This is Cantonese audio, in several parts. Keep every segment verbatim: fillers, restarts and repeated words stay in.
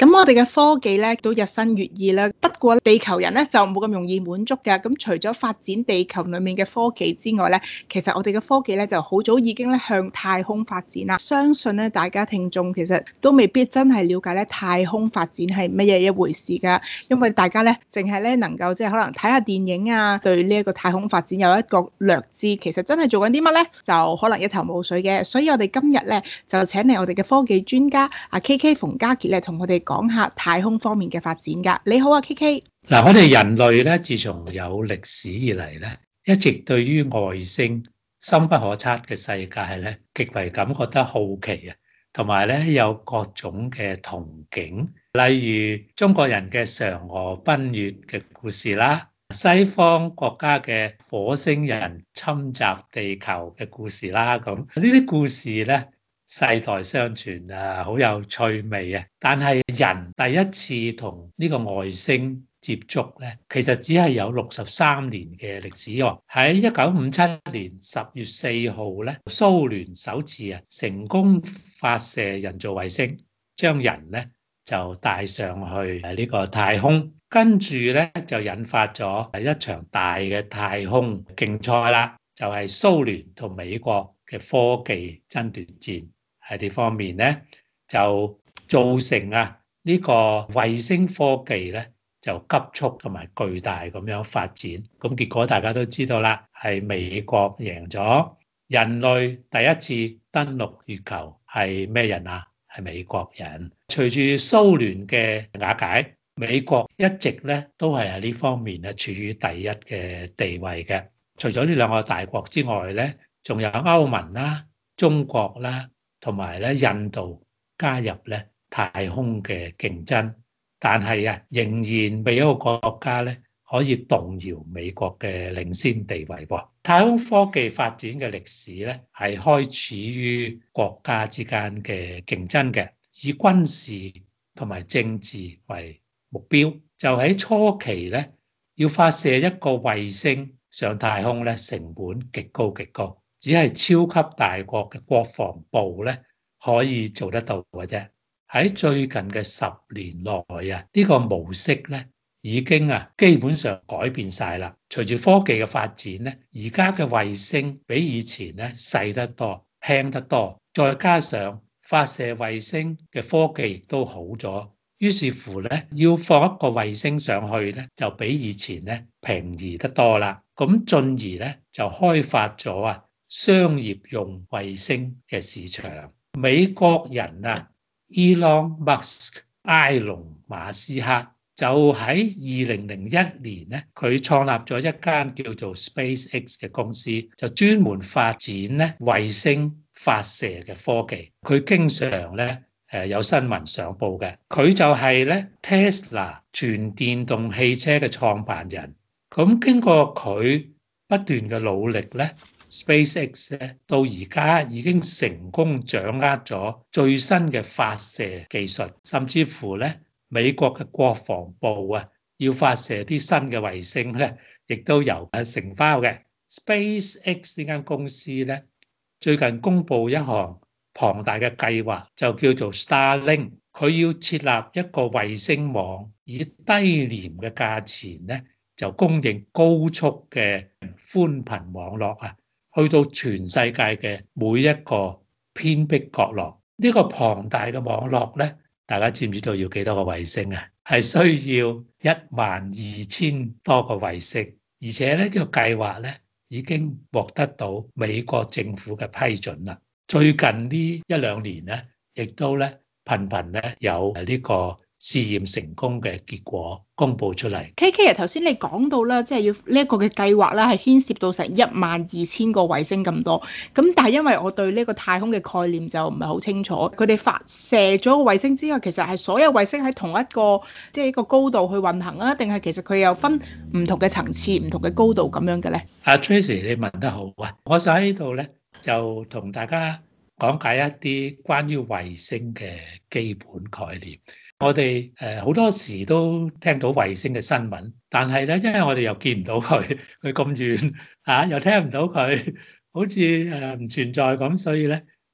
咁我哋嘅科技咧都日新月異啦，不過地球人咧就冇咁容易滿足㗎。咁除咗發展地球裡面嘅科技之外咧，其實我哋嘅科技咧就好早已經咧向太空發展啦。相信咧大家聽眾其實都未必真係了解咧太空發展係乜嘢一回事㗎，因為大家咧淨係咧能夠即係可能睇下電影啊，對呢一個太空發展有一個略知，其實真係做緊啲乜咧就可能一頭霧水嘅。所以我哋今日咧就請嚟我哋嘅科技專家阿 K K 馮嘉傑咧同我哋講下太空方面嘅發展㗎。你好啊 K K。 嗱，我哋人類咧，自從有歷史以嚟咧，一直對於外星深不可測嘅世界咧，極為感覺得好奇啊，同埋咧有各種嘅憧憬。例如中國人嘅嫦娥奔月嘅故事啦，西方國家嘅火星人侵襲地球嘅故事啦，咁呢啲故事咧，世代相傳啊，好有趣味啊！但係人第一次同呢個外星接觸咧，其實只係有六十三年嘅歷史喎。喺一九五七年十月四號咧，蘇聯首次啊成功發射人造衛星，將人咧就帶上去呢個太空，跟住咧就引發咗一場大嘅太空競賽啦，就係蘇聯同美國嘅科技爭奪戰。喺呢方面咧，就造成啊呢個衛星科技咧就急速同埋巨大咁樣發展。咁結果大家都知道啦，係美國贏咗。人類第一次登陸月球係咩人啊？係美國人。隨住蘇聯嘅瓦解，美國一直咧都係喺呢方面咧處於第一嘅地位嘅。除咗呢兩個大國之外咧，仲有歐盟啦、中國啦，同埋咧印度加入咧太空嘅競爭，但係啊仍然未有一個國家咧可以動搖美國嘅領先地位喎。太空科技發展嘅歷史咧係開始於國家之間嘅競爭嘅，以軍事同埋政治為目標。就喺初期咧，要發射一個衛星上太空咧，成本極高極高。只係超級大國嘅國防部咧可以做得到嘅啫。喺最近嘅十年內啊，呢個模式咧已經啊基本上改變晒啦。隨住科技嘅發展咧，而家嘅衛星比以前咧細得多、輕得多，再加上發射衛星嘅科技都好咗，於是乎咧要放一個衛星上去咧，就比以前咧便宜得多啦。咁進而咧就開發咗啊商業用衛星嘅市場。美國人啊 Elon Musk 埃隆馬斯克就喺二零零一年咧，佢創立咗一間叫做 SpaceX 嘅公司，就專門發展咧衛星發射嘅科技。佢經常咧誒有新聞上報嘅，佢就係咧 Tesla 全電動汽車嘅創辦人。咁經過佢不斷嘅努力咧，SpaceX 咧到而家已經成功掌握咗最新嘅發射技術，甚至乎咧美國嘅國防部啊要發射啲新嘅衛星咧，亦都由佢承包嘅。SpaceX 呢間公司咧最近公布一項龐大嘅計劃，就叫做 Starlink。佢要設立一個衛星網，以低廉嘅價錢咧就供應高速嘅寬頻網絡啊，去到全世界嘅每一個偏僻角落。呢個龐大嘅網絡咧，大家知唔知道要幾多個衛星啊？係需要一萬二千多個衛星，而且咧呢個計劃咧已經獲得到美國政府嘅批准啦。最近呢一兩年咧，亦都咧頻頻咧有呢個試驗成功嘅結果公佈出嚟。 K K 啊，頭先你講到啦，即係要呢一個嘅計劃啦，係牽涉到成一萬二千個衛星咁多。咁但係因為我對呢個太空嘅概念就唔係好清楚，佢哋發射咗個衛星之後，其實係所有衛星喺同一個即係一個高度去運行啊，定係其實佢有分唔同嘅層次、唔同嘅高度咁樣嘅咧？ 阿 Tracy，你問得好啊！我想喺呢度咧就同大家講解一啲關於衛星嘅基本概念。我哋誒好多時都聽到衛星嘅新聞，但係咧，因為我哋又見唔到佢，佢咁遠嚇，又聽唔到佢，好似誒唔存在咁，所以咧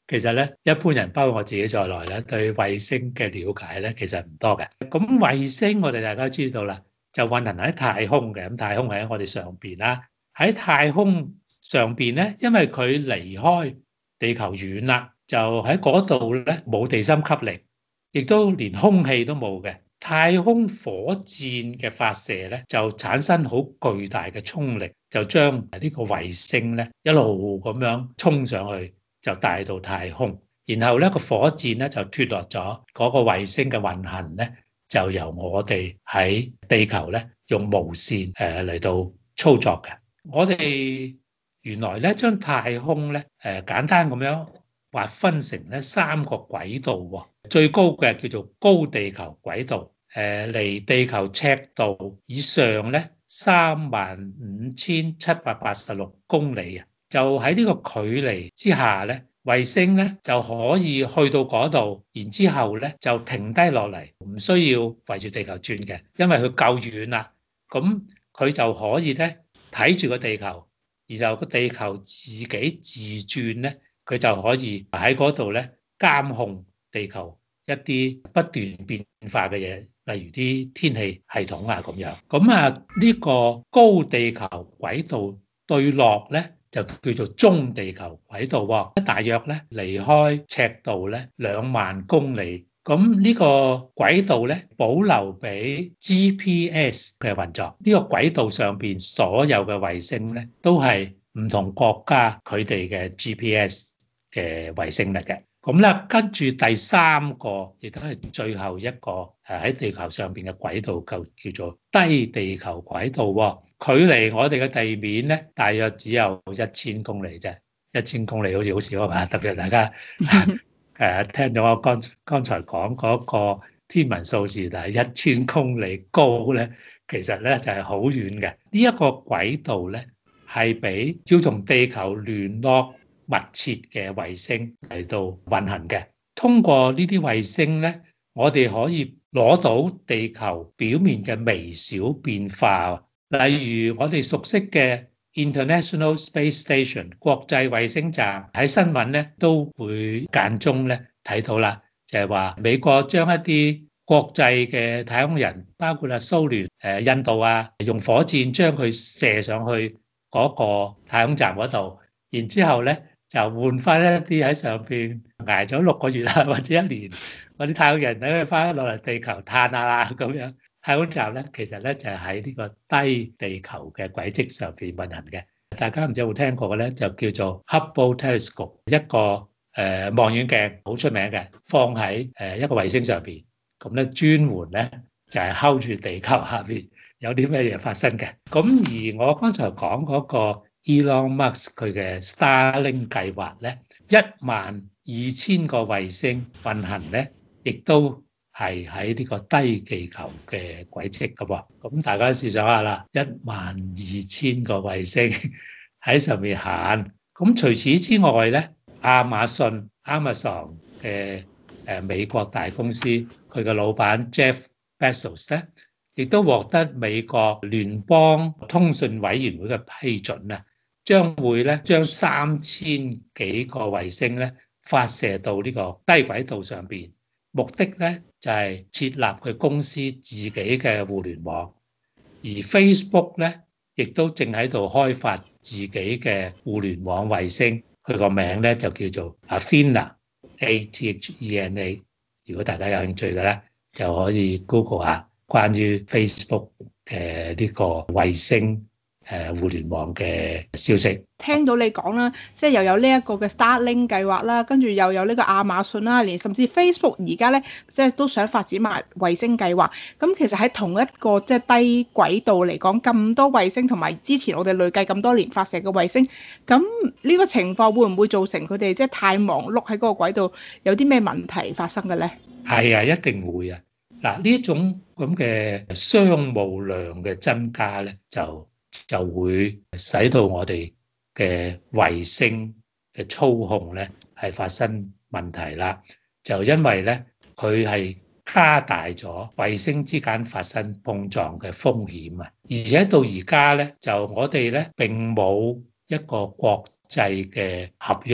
其實咧，一般人包括我自己在內咧，對衛星嘅了解咧，其實唔多嘅。咁衛星我哋大家都知道啦，就運行喺太空嘅，咁太空係喺我哋上邊啦。喺太空上邊咧，因為佢離開地球遠啦，就喺嗰度咧冇地心吸力，亦都連空氣都冇嘅。太空火箭嘅發射咧，就產生好巨大嘅衝力，就將呢個衛星咧一路咁樣衝上去，就帶到太空。然後咧個火箭咧就脫落咗，嗰個衛星嘅運行咧就由我哋喺地球咧用無線誒嚟到操作嘅。我哋原來咧將太空咧誒簡單咁樣劃分成咧三個軌道喎，最高嘅叫做高地球軌道，誒離地球赤道以上咧三萬五千七百八十六公里啊，就喺呢個距離之下咧，衛星咧就可以去到嗰度，然之後咧就停低落嚟，唔需要圍住地球轉嘅，因為佢夠遠啦，咁佢就可以咧睇住個地球，然後個地球自己自轉咧，佢就可以喺嗰度咧監控地球一啲不斷變化嘅嘢，例如啲天氣系統啊咁樣。咁啊呢個高地球軌道對落咧就叫做中地球軌道喎，大約咧離開赤道咧兩萬公里。咁呢個軌道咧保留俾 G P S 嘅運作。呢個軌道上邊所有嘅衛星咧都係唔同國家佢哋嘅 G P S 嘅衛星嚟嘅。咁咧跟住第三個亦都係最後一個誒喺地球上邊嘅軌道，就叫做低地球軌道喎。距離我哋嘅地面咧大約只有一千公里啫，一千公里好似好少啊嘛，特別係大家誒聽到我剛剛才講嗰個天文數字，但係一千公里高咧，其實咧就係好遠嘅。呢一個軌道咧係俾要同地球聯絡密切嘅衛星嚟到運行嘅。通過呢啲衛星咧，我哋可以攞到地球表面嘅微小變化，例如我哋熟悉嘅 International Space Station 國際衛星站，喺新聞咧都會間中咧睇到啦，就係話美國將一啲國際嘅太空人，包括啊蘇聯、誒印度啊，用火箭將佢射上去嗰個太空站嗰度，然之後咧就換翻一啲喺上邊捱咗六個月啊或者一年嗰啲太空人，等佢翻落嚟地球嘆下啦咁樣。太空站咧，其實咧就係喺呢個低地球嘅軌跡上邊運行嘅。大家唔知有冇聽過嘅咧，就叫做 Hubble Telescope，一個誒望遠鏡，好出名嘅，放喺誒一個衛星上邊。咁咧專門咧就係睺住地球下邊有啲咩嘢發生嘅。咁而我剛才講嗰個 Elon Musk 佢嘅 Starlink 計劃咧，一萬二千個衛星運行咧，亦都係喺呢個低地球嘅軌跡㗎喎。咁大家試想下啦，一萬二千個衛星喺上面行。咁除此之外咧，亞馬遜 Amazon 嘅誒美國大公司，佢嘅老闆 Jeff Bezos 咧，亦都獲得美國聯邦通訊委員會嘅批准啊，將會咧將三千幾個衛星咧發射到呢個低軌道上邊。目的咧就係設立佢公司自己嘅互聯網，而 Facebook 咧亦都正喺度開發自己嘅互聯網衛星，佢個名咧就叫做 Athena，A T H E N A。如果大家有興趣嘅咧，就可以 Google 下關於 Facebook 嘅呢個衛星誒互聯網嘅消息。 聽到你講啦，即係又有呢一個嘅 Starlink 計劃啦，跟住又有呢個亞馬遜啦，連甚至 Facebook 而家咧，即係都想發展埋衛星計劃。咁其實喺同一個即係低軌道嚟講，咁多衛星同埋之前我哋累計咁多年發射嘅衛星，咁呢個情況會唔會造成佢哋即係太忙碌喺嗰個軌道有啲咩問題發生嘅咧？ 係啊，一定會啊！嗱，呢種咁嘅商務量嘅增加咧，就就會使到我哋嘅衛星嘅操控咧係發生問題啦。就因為咧佢係加大咗衛星之間發生碰撞嘅風險啊，而且到而家咧就我哋咧並冇一個國際嘅合約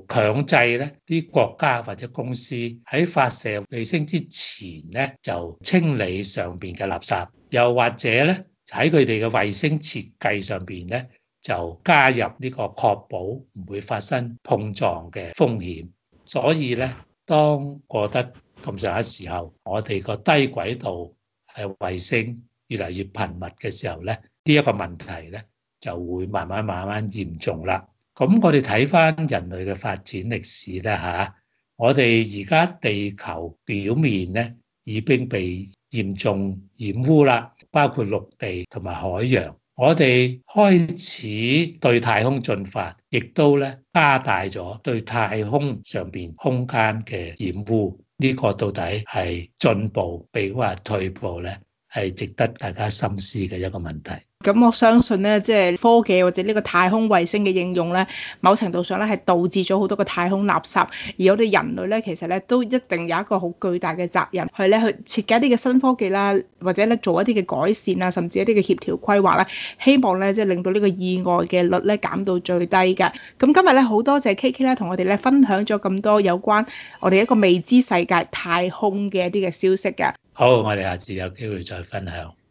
強制咧啲國家或者公司喺發射衛星之前咧就清理上邊嘅垃圾，又或者咧喺佢哋嘅衛星設計上邊咧就加入呢個確保唔會發生碰撞嘅風險。所以咧，當過得咁上下時候，我哋個低軌道係衛星越嚟越頻密嘅時候咧，呢一個問題咧就會慢慢慢慢嚴重啦。咁我哋睇翻人類嘅發展歷史咧嚇，我哋而家地球表面咧已經被嚴重染污啦，包括陸地同埋海洋。我哋開始對太空進發，亦都咧加大咗對太空上邊空間嘅染污。呢個到底係進步，比話退步咧，係值得大家深思嘅一個問題。 咁我相信咧，即係科技或者呢個太空衛星嘅應用咧，某程度上咧係導致咗好多個太空垃圾，而我哋人類咧其實咧都一定有一個好巨大嘅責任，去咧去設計一啲嘅新科技啦，或者咧做一啲嘅改善啊，甚至一啲嘅協調規劃啦，希望咧即係令到呢個意外嘅率咧減到最低㗎。咁今日咧好多謝 K K 咧同我哋咧分享咗咁多有關我哋一個未知世界太空嘅一啲嘅消息㗎。 好，我哋下次有機會再分享。